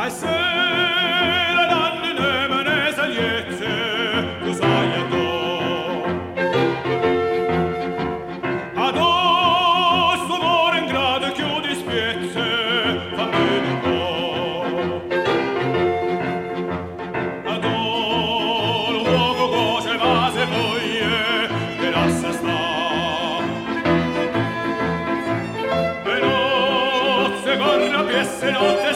ai sera danne nemene sagliezze, tu sai addosso amore in grado e chiudi spiezze, fammi un po'. Adoro poco cose vase foglie, che lassa sta. E nozze corra piesse notte